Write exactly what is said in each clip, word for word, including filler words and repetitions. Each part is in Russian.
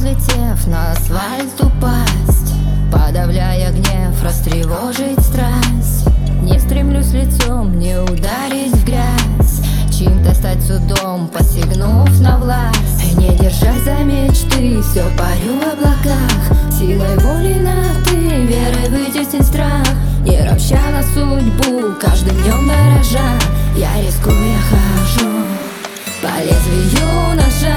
взлетев на асфальт упасть, подавляя гнев, растревожить страсть. Не стремлюсь лицом, не ударить в грязь, чьим-то стать судом, посягнув на власть. Не держась за мечты, все парю в облаках, силой воли на ты, верой вытеснить страх. Не ропща на судьбу, каждым днем дорожа, я рискую, я хожу по лезвию ножа.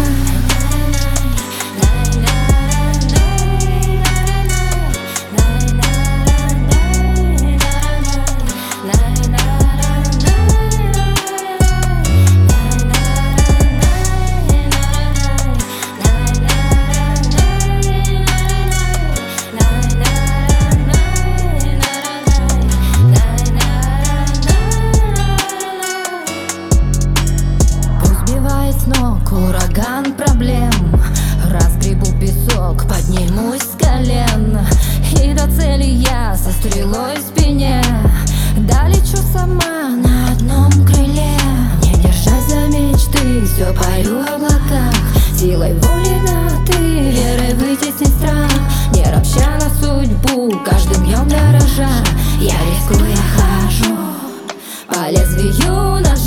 С ног ураган проблем, разгребу песок, поднимусь с колен, и до цели я со стрелой в спине долечу сама на одном крыле. Не держась за мечты, все парю в облаках, силой воли на ты, верой вытеснить страх. Не ропща на судьбу, каждым днем дорожа, я рискую, я хожу по лезвию ножа.